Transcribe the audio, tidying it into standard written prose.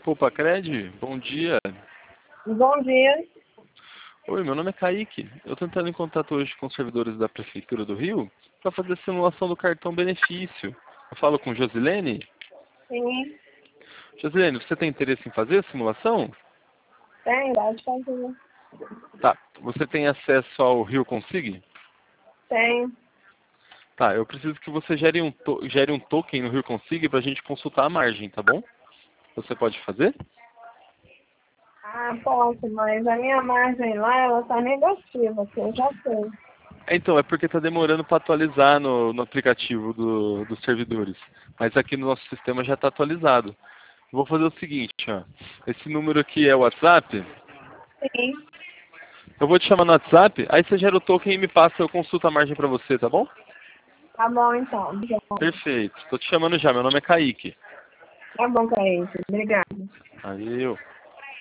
Poupa-Cred, bom dia. Bom dia. Oi, meu nome é Kaique. Eu estou entrando em contato hoje com os servidores da Prefeitura do Rio para fazer a simulação do cartão benefício. Eu falo com Josilene. Sim, Josilene, você tem interesse em fazer a simulação? tem, pode fazer. Tá. Você tem acesso ao Rio Consig? Tem. Tá, eu preciso que você gere um token no Rio Consig para a gente consultar a margem, tá bom? Você pode fazer? Ah, posso, mas a minha margem lá, ela tá negativa, que eu já sei. Então, é porque está demorando para atualizar no aplicativo dos servidores. Mas aqui no nosso sistema já está atualizado. Vou fazer o seguinte, ó. Esse número aqui é o WhatsApp. Sim. Eu vou te chamar no WhatsApp, aí você gera o token e me passa, eu consulto a margem para você, tá bom? Tá bom, então. Perfeito. Estou te chamando já, meu nome é Kaique. Tá bom, Kaique. Obrigada. Valeu.